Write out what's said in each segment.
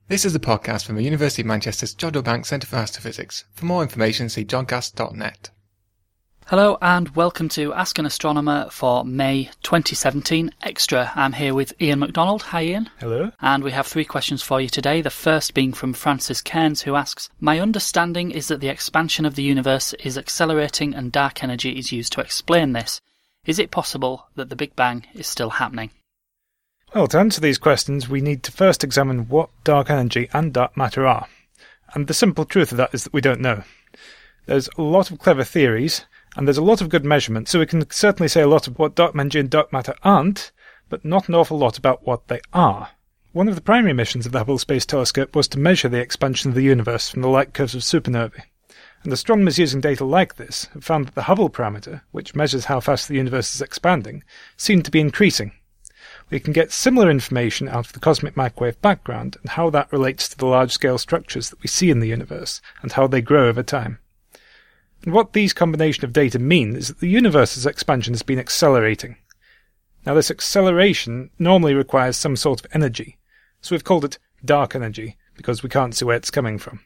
This is a podcast from the University of Manchester's Jodrell Bank Centre for Astrophysics. For more information, see jodcast.net. Hello and welcome to Ask an Astronomer for May 2017 Extra. I'm here with Ian MacDonald. Hi Ian. Hello. And we have 3 questions for you today. The first being from Francis Cairns, who asks, my understanding is that the expansion of the universe is accelerating and dark energy is used to explain this. Is it possible that the Big Bang is still happening? Well, to answer these questions, we need to first examine what dark energy and dark matter are. And the simple truth of that is that we don't know. There's a lot of clever theories, and there's a lot of good measurements, so we can certainly say a lot of what dark energy and dark matter aren't, but not an awful lot about what they are. One of the primary missions of the Hubble Space Telescope was to measure the expansion of the universe from the light curves of supernovae. And astronomers using data like this have found that the Hubble parameter, which measures how fast the universe is expanding, seemed to be increasing. We can get similar information out of the cosmic microwave background and how that relates to the large-scale structures that we see in the universe and how they grow over time. And what these combination of data mean is that the universe's expansion has been accelerating. Now this acceleration normally requires some sort of energy, so we've called it dark energy because we can't see where it's coming from.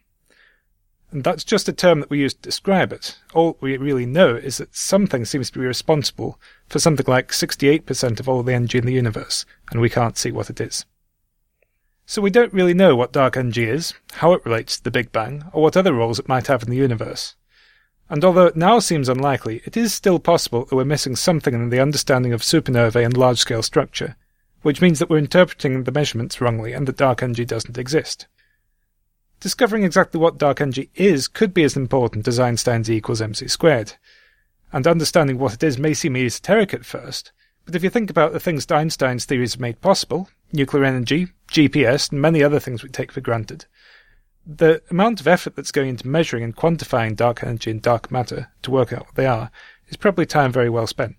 And that's just a term that we use to describe it. All we really know is that something seems to be responsible for something like 68% of all the energy in the universe, and we can't see what it is. So we don't really know what dark energy is, how it relates to the Big Bang, or what other roles it might have in the universe. And although it now seems unlikely, it is still possible that we're missing something in the understanding of supernovae and large-scale structure, which means that we're interpreting the measurements wrongly and that dark energy doesn't exist. Discovering exactly what dark energy is could be as important as Einstein's E equals mc squared. And understanding what it is may seem esoteric at first, but if you think about the things that Einstein's theories have made possible, nuclear energy, GPS, and many other things we take for granted, the amount of effort that's going into measuring and quantifying dark energy and dark matter to work out what they are is probably time very well spent.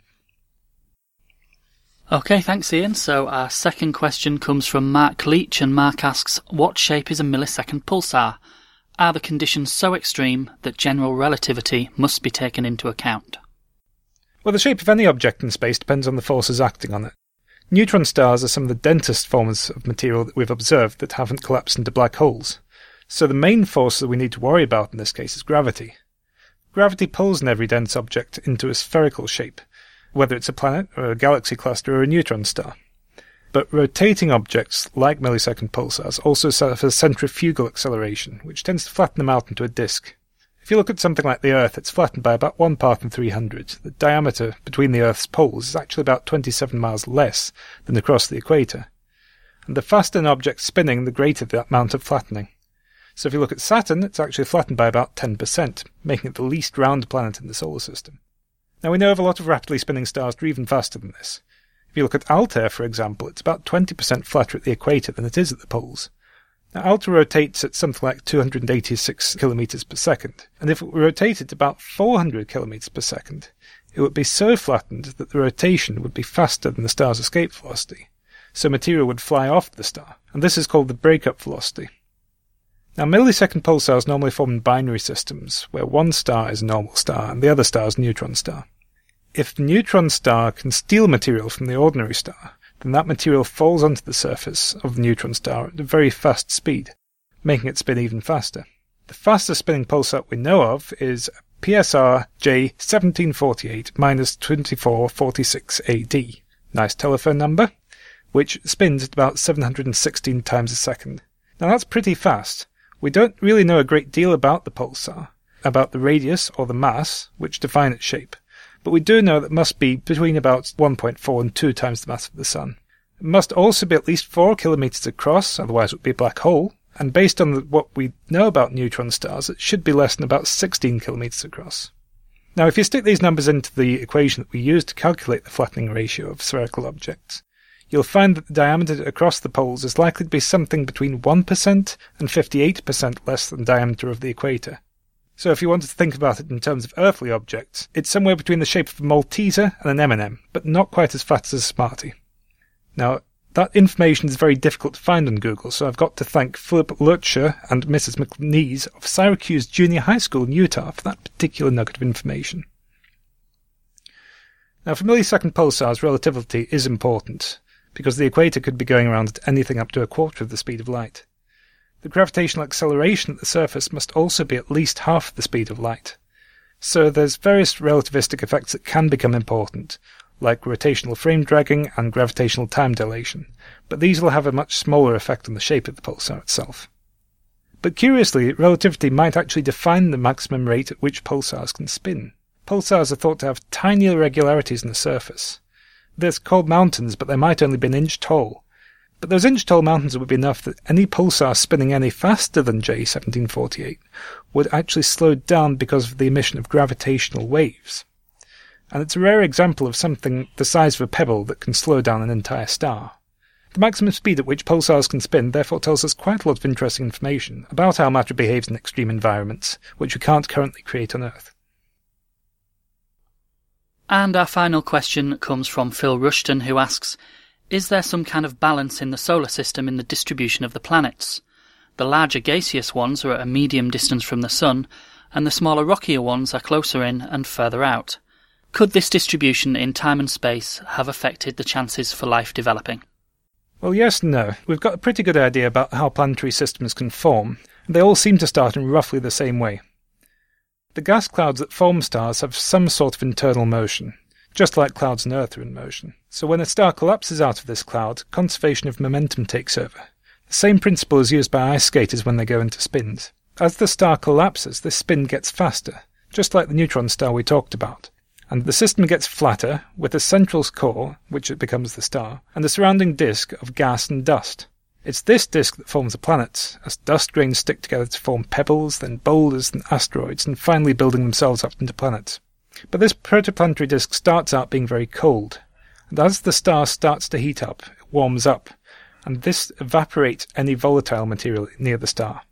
Okay, thanks Ian. So our second question comes from Mark Leach, and Mark asks, what shape is a millisecond pulsar? Are the conditions so extreme that general relativity must be taken into account? Well, the shape of any object in space depends on the forces acting on it. Neutron stars are some of the densest forms of material that we've observed that haven't collapsed into black holes. So the main force that we need to worry about in this case is gravity. Gravity pulls an every dense object into a spherical shape, whether it's a planet or a galaxy cluster or a neutron star. But rotating objects, like millisecond pulsars, also suffer centrifugal acceleration, which tends to flatten them out into a disk. If you look at something like the Earth, it's flattened by about 1 part in 300. The diameter between the Earth's poles is actually about 27 miles less than across the equator. And the faster an object's spinning, the greater the amount of flattening. So if you look at Saturn, it's actually flattened by about 10%, making it the least round planet in the solar system. Now, we know of a lot of rapidly spinning stars that are even faster than this. If you look at Altair, for example, it's about 20% flatter at the equator than it is at the poles. Now, Altair rotates at something like 286 kilometers per second, and if it rotated about 400 kilometers per second, it would be so flattened that the rotation would be faster than the star's escape velocity, so material would fly off the star, and this is called the breakup velocity. Now, millisecond pulsars normally form in binary systems, where one star is a normal star and the other star is a neutron star. If the neutron star can steal material from the ordinary star, then that material falls onto the surface of the neutron star at a very fast speed, making it spin even faster. The fastest spinning pulsar we know of is PSR J1748-2446 AD, nice telephone number, which spins at about 716 times a second. Now that's pretty fast. We don't really know a great deal about the pulsar, about the radius or the mass, which define its shape. But we do know that it must be between about 1.4 and 2 times the mass of the Sun. It must also be at least 4 kilometers across, otherwise it would be a black hole, and based on what we know about neutron stars, it should be less than about 16 kilometers across. Now, if you stick these numbers into the equation that we use to calculate the flattening ratio of spherical objects, you'll find that the diameter across the poles is likely to be something between 1% and 58% less than the diameter of the equator. So if you wanted to think about it in terms of earthly objects, it's somewhere between the shape of a Malteser and an M&M, but not quite as fat as a Smartie. Now, that information is very difficult to find on Google, so I've got to thank Philip Lutcher and Mrs. McNeese of Syracuse Junior High School in Utah for that particular nugget of information. Now, for millisecond pulsars, relativity is important, because the equator could be going around at anything up to a quarter of the speed of light. The gravitational acceleration at the surface must also be at least half the speed of light. So there's various relativistic effects that can become important, like rotational frame dragging and gravitational time dilation, but these will have a much smaller effect on the shape of the pulsar itself. But curiously, relativity might actually define the maximum rate at which pulsars can spin. Pulsars are thought to have tiny irregularities in the surface. They're called mountains, but they might only be an inch tall. But those inch-tall mountains would be enough that any pulsar spinning any faster than J1748 would actually slow down because of the emission of gravitational waves. And it's a rare example of something the size of a pebble that can slow down an entire star. The maximum speed at which pulsars can spin therefore tells us quite a lot of interesting information about how matter behaves in extreme environments, which we can't currently create on Earth. And our final question comes from Phil Rushton, who asks, is there some kind of balance in the solar system in the distribution of the planets? The larger gaseous ones are at a medium distance from the Sun, and the smaller rockier ones are closer in and further out. Could this distribution in time and space have affected the chances for life developing? Well, yes and no. We've got a pretty good idea about how planetary systems can form, and they all seem to start in roughly the same way. The gas clouds that form stars have some sort of internal motion, just like clouds on Earth are in motion. So when a star collapses out of this cloud, conservation of momentum takes over. The same principle is used by ice skaters when they go into spins. As the star collapses, this spin gets faster, just like the neutron star we talked about. And the system gets flatter, with a central core, which it becomes the star, and a surrounding disk of gas and dust. It's this disk that forms the planets, as dust grains stick together to form pebbles, then boulders, then asteroids, and finally building themselves up into planets. But this protoplanetary disk starts out being very cold, and as the star starts to heat up, it warms up, and this evaporates any volatile material near the star.